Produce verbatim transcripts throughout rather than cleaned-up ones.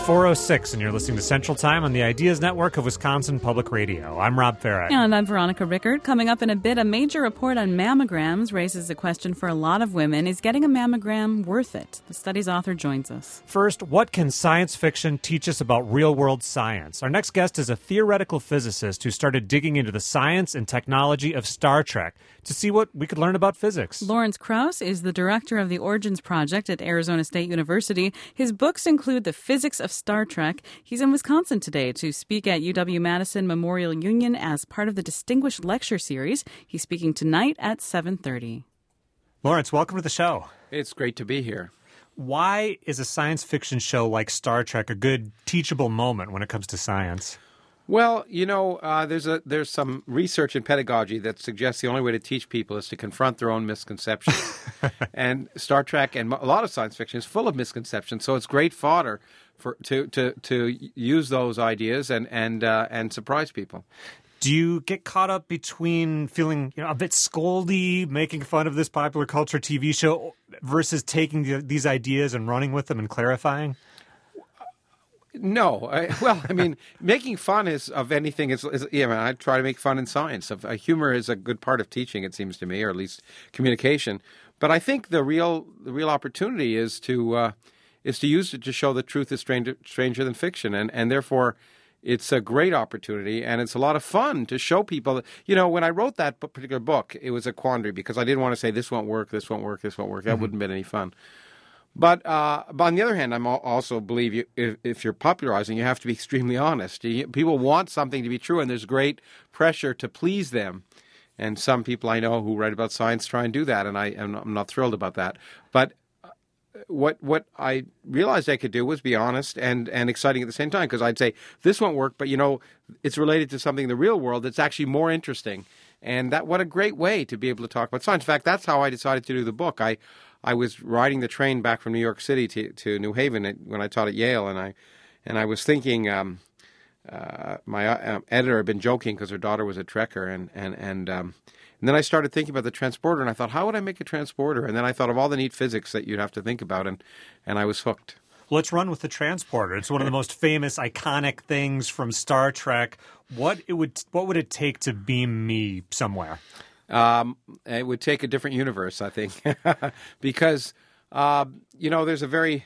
four oh six, and you're listening to Central Time on the Ideas Network of Wisconsin Public Radio. I'm Rob Farah. And I'm Veronica Rickard. Coming up in a bit, a major report on mammograms raises a question for a lot of women. Is getting a mammogram worth it? The study's author joins us. First, what can science fiction teach us about real-world science? Our next guest is a theoretical physicist who started digging into the science and technology of Star Trek to see what we could learn about physics. Lawrence Krauss is the director of the Origins Project at Arizona State University. His books include The Physics of Star Trek. He's in Wisconsin today to speak at U W-Madison Memorial Union as part of the Distinguished Lecture Series. He's speaking tonight at seven thirty. Lawrence, welcome to the show. It's great to be here. Why is a science fiction show like Star Trek a good teachable moment when it comes to science? Well, you know, uh, there's a there's some research in pedagogy that suggests the only way to teach people is to confront their own misconceptions. And Star Trek and a lot of science fiction is full of misconceptions, so it's great fodder for to to, to use those ideas and and uh, and surprise people. Do you get caught up between feeling, you know, a bit scoldy, making fun of this popular culture T V show, versus taking the, these ideas and running with them and clarifying? No, I, well, I mean, making fun is of anything is, is yeah. I, mean, I try to make fun in science. Of uh, humor is a good part of teaching, it seems to me, or at least communication. But I think the real the real opportunity is to uh, is to use it to show that truth is stranger, stranger than fiction, and and therefore it's a great opportunity, and it's a lot of fun to show people that, you know, when I wrote that particular book, it was a quandary because I didn't want to say this won't work, this won't work, this won't work. That mm-hmm. wouldn't have been any fun. But, uh, but on the other hand, I also believe you, if, if you're popularizing, you have to be extremely honest. You, people want something to be true, and there's great pressure to please them. And some people I know who write about science try and do that, and I, I'm not thrilled about that. But what what I realized I could do was be honest and, and exciting at the same time, because I'd say, this won't work, but, you know, it's related to something in the real world that's actually more interesting. And that what a great way to be able to talk about science. In fact, that's how I decided to do the book. I I was riding the train back from New York City to, to New Haven when I taught at Yale, and I and I was thinking, um, uh, my uh, editor had been joking because her daughter was a Trekker, and and and, um, and then I started thinking about the transporter, and I thought, how would I make a transporter? And then I thought of all the neat physics that you'd have to think about, and and I was hooked. Let's run with the transporter. It's one of the most famous, iconic things from Star Trek. What it would what would it take to beam me somewhere? Um, it would take a different universe, I think, because, uh, you know, there's a very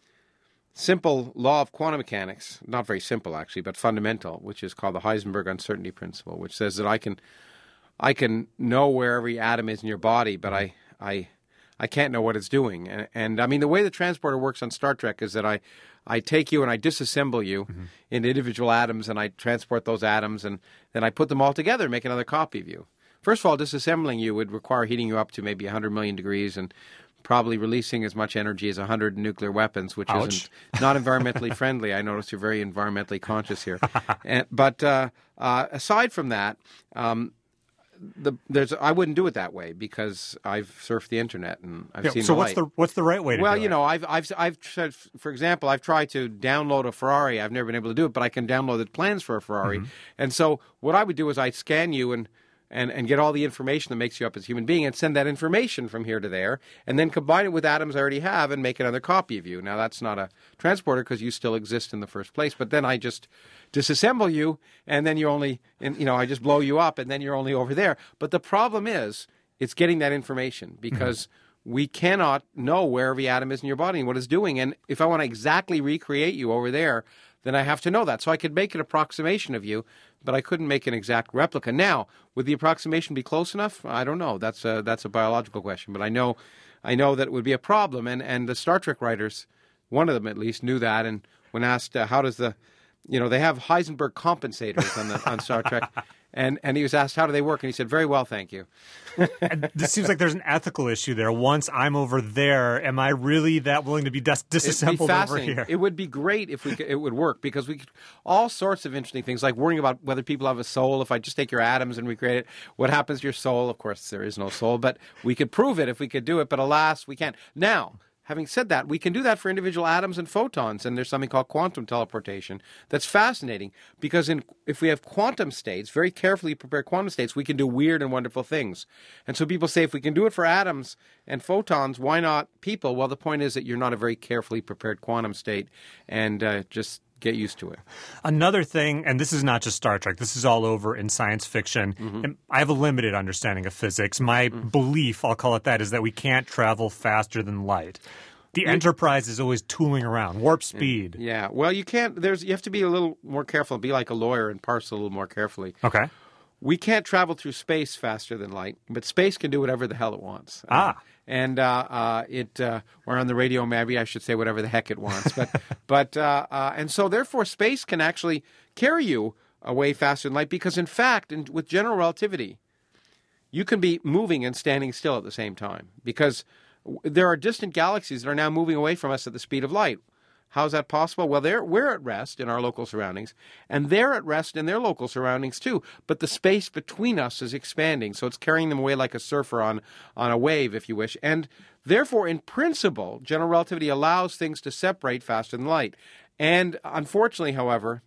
simple law of quantum mechanics, not very simple, actually, but fundamental, which is called the Heisenberg uncertainty principle, which says that I can I can know where every atom is in your body, but I I, I can't know what it's doing. And, and, I mean, the way the transporter works on Star Trek is that I, I take you and I disassemble you mm-hmm. into individual atoms, and I transport those atoms, and then I put them all together and make another copy of you. First of all, disassembling you would require heating you up to maybe one hundred million degrees and probably releasing as much energy as one hundred nuclear weapons, which Ouch. isn't not environmentally friendly. I notice you're very environmentally conscious here. and, but uh, uh, aside from that, um, the, there's I wouldn't do it that way because I've surfed the internet and I've yeah, seen so the what's light. the what's the right way to well, do it? you know, I've I've I've tried, for example, I've tried to download a Ferrari. I've never been able to do it, but I can download the plans for a Ferrari. Mm-hmm. And so what I would do is I'd scan you and And, and get all the information that makes you up as a human being and send that information from here to there and then combine it with atoms I already have and make another copy of you. Now, that's not a transporter because you still exist in the first place. But then I just disassemble you and then you only, and, you know, I just blow you up and then you're only over there. But the problem is it's getting that information because mm-hmm. we cannot know where every atom is in your body and what it's doing. And if I want to exactly recreate you over there, then I have to know that. So I could make an approximation of you, but I couldn't make an exact replica. Now, would the approximation be close enough? I don't know. That's a, that's a biological question. But I know I know that it would be a problem. And, and the Star Trek writers, one of them at least, knew that. And when asked, uh, how does the, you know, they have Heisenberg compensators on, the, on Star Trek. And and he was asked, how do they work? And he said, very well, thank you. And this seems like there's an ethical issue there. Once I'm over there, am I really that willing to be dis- disassembled over here? It would be great if we could, it would work because we could all sorts of interesting things, like worrying about whether people have a soul. If I just take your atoms and recreate it, what happens to your soul? Of course, there is no soul, but we could prove it if we could do it. But alas, we can't. Now, having said that, we can do that for individual atoms and photons, and there's something called quantum teleportation that's fascinating because in, if we have quantum states, very carefully prepared quantum states, we can do weird and wonderful things. And so people say, if we can do it for atoms and photons, why not people? Well, the point is that you're not a very carefully prepared quantum state, and uh, just get used to it. Another thing, and this is not just Star Trek, this is all over in science fiction. Mm-hmm. And I have a limited understanding of physics. My mm-hmm. belief, I'll call it that, is that we can't travel faster than light. The Enterprise is always tooling around, warp speed. Yeah, well, you can't, there's, you have to be a little more careful, be like a lawyer and parse a little more carefully. Okay. We can't travel through space faster than light, but space can do whatever the hell it wants. Ah. Uh, and uh, uh, it, uh, or on the radio, maybe I should say whatever the heck it wants. But, but, uh, uh, and so therefore, space can actually carry you away faster than light because, in fact, in, with general relativity, you can be moving and standing still at the same time because there are distant galaxies that are now moving away from us at the speed of light. How is that possible? Well, they're, we're at rest in our local surroundings, and they're at rest in their local surroundings too. But the space between us is expanding, so it's carrying them away like a surfer on, on a wave, if you wish. And therefore, in principle, general relativity allows things to separate faster than light. And unfortunately, however,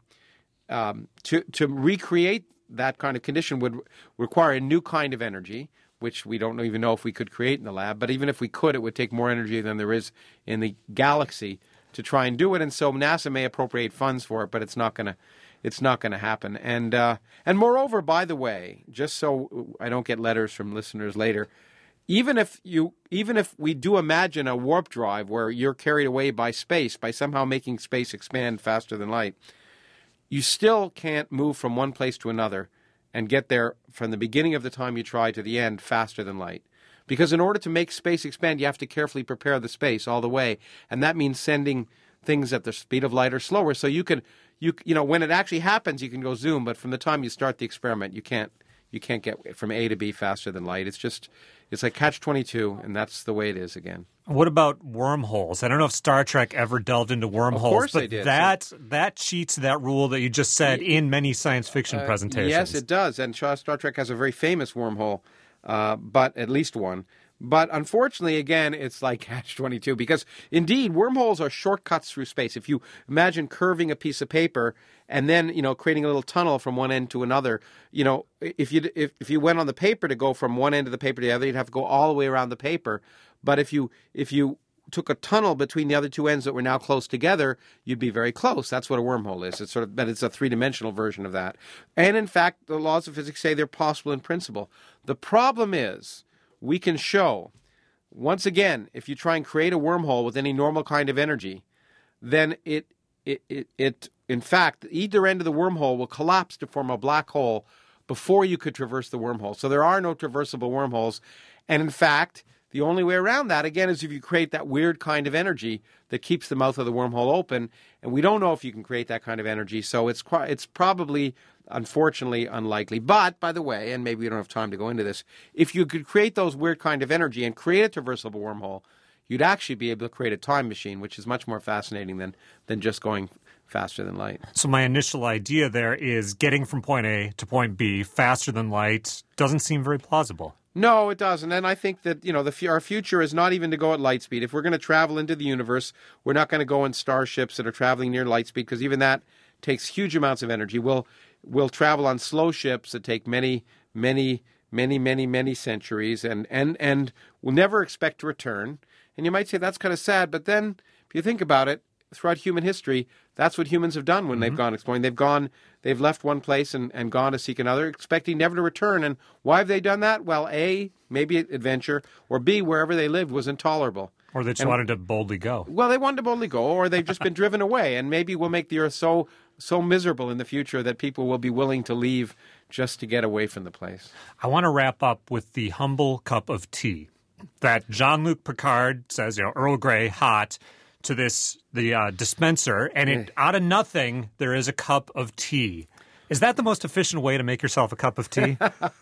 um, to, to recreate that kind of condition would require a new kind of energy, which we don't even know if we could create in the lab. But even if we could, it would take more energy than there is in the galaxy to try and do it, and so NASA may appropriate funds for it, but it's not going to, it's not going to happen. And uh, and moreover, by the way, just so I don't get letters from listeners later, even if you, even if we do imagine a warp drive where you're carried away by space, by somehow making space expand faster than light, you still can't move from one place to another and get there from the beginning of the time you try to the end faster than light. Because in order to make space expand, you have to carefully prepare the space all the way. And that means sending things at the speed of light or slower. So you can, you you know, when it actually happens, you can go zoom. But from the time you start the experiment, you can't you can't get from A to B faster than light. It's just, it's like catch twenty-two, and that's the way it is again. What about wormholes? I don't know if Star Trek ever delved into wormholes, of course but they did. that So, that cheats that rule that you just said in many science fiction uh, presentations. Yes, it does. And Star Trek has a very famous wormhole, uh, but at least one. But unfortunately, again, it's like catch twenty-two because indeed wormholes are shortcuts through space. If you imagine curving a piece of paper and then, you know, creating a little tunnel from one end to another, you know, if you if, if you went on the paper to go from one end of the paper to the other, you'd have to go all the way around the paper. But if you if you took a tunnel between the other two ends that were now close together, you'd be very close. That's what a wormhole is. It's sort of, but it's a three-dimensional version of that. And in fact, the laws of physics say they're possible in principle. The problem is, we can show, once again, if you try and create a wormhole with any normal kind of energy, then it, it, it, it, in fact, either end of the wormhole will collapse to form a black hole before you could traverse the wormhole. So there are no traversable wormholes. And in fact, the only way around that, again, is if you create that weird kind of energy that keeps the mouth of the wormhole open. And we don't know if you can create that kind of energy. So it's it's probably, unfortunately, unlikely. But, by the way, and maybe we don't have time to go into this, if you could create those weird kind of energy and create a traversable wormhole, you'd actually be able to create a time machine, which is much more fascinating than, than just going faster than light. So my initial idea there is getting from point A to point B faster than light doesn't seem very plausible. No, it doesn't. And I think that, you know, the our future is not even to go at light speed. If we're going to travel into the universe, we're not going to go in starships that are traveling near light speed because even that takes huge amounts of energy. We'll we'll travel on slow ships that take many, many, many, many, many centuries and, and, and we'll never expect to return. And you might say that's kind of sad, but then if you think about it, throughout human history, that's what humans have done when mm-hmm. they've gone exploring. They've gone, they've left one place and, and gone to seek another, expecting never to return. And why have they done that? Well, A, maybe adventure, or B, wherever they lived was intolerable. Or they just and, wanted to boldly go. Well, they wanted to boldly go, or they've just been driven away. And maybe we'll make the Earth so so miserable in the future that people will be willing to leave just to get away from the place. I want to wrap up with the humble cup of tea that Jean-Luc Picard says, you know, Earl Grey, hot, to this the uh, dispenser, and it, out of nothing, there is a cup of tea. Is that the most efficient way to make yourself a cup of tea?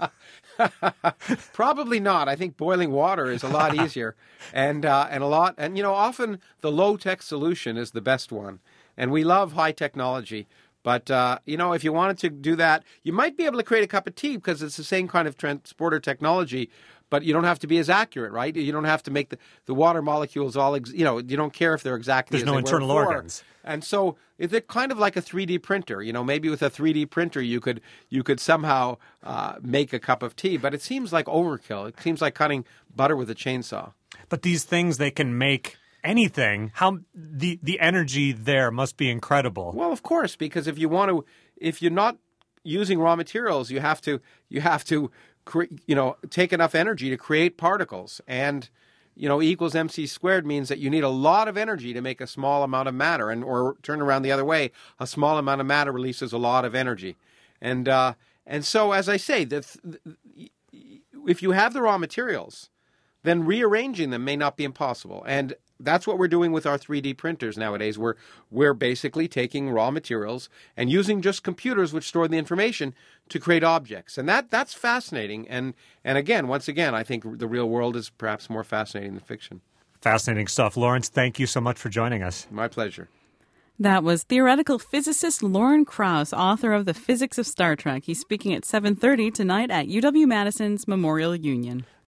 Probably not. I think boiling water is a lot easier, and uh, and a lot, and you know, often the low-tech solution is the best one. And we love high technology, But, uh, you know, if you wanted to do that, you might be able to create a cup of tea because it's the same kind of transporter technology, but you don't have to be as accurate, right? You don't have to make the, the water molecules all, ex- you know, you don't care if they're exactly There's as no they internal were before. organs. And so they're kind of like a three D printer. You know, maybe with a three D printer you could you could somehow uh, make a cup of tea, but it seems like overkill. It seems like cutting butter with a chainsaw. But these things, they can make anything. How the the energy there must be incredible. Well, of course, because if you want to, if you're not using raw materials, you have to you have to cre- you know take enough energy to create particles, and you know E equals mc squared means that you need a lot of energy to make a small amount of matter, and or turn around the other way, a small amount of matter releases a lot of energy, and uh, and so as I say, the, if you have the raw materials, then rearranging them may not be impossible. And that's what we're doing with our three D printers nowadays. We're, we're basically taking raw materials and using just computers which store the information to create objects. And that, that's fascinating. And, and again, once again, I think the real world is perhaps more fascinating than fiction. Fascinating stuff. Lawrence, thank you so much for joining us. My pleasure. That was theoretical physicist Lawrence Krauss, author of The Physics of Star Trek. He's speaking at seven thirty tonight at U W Madison's Memorial Union.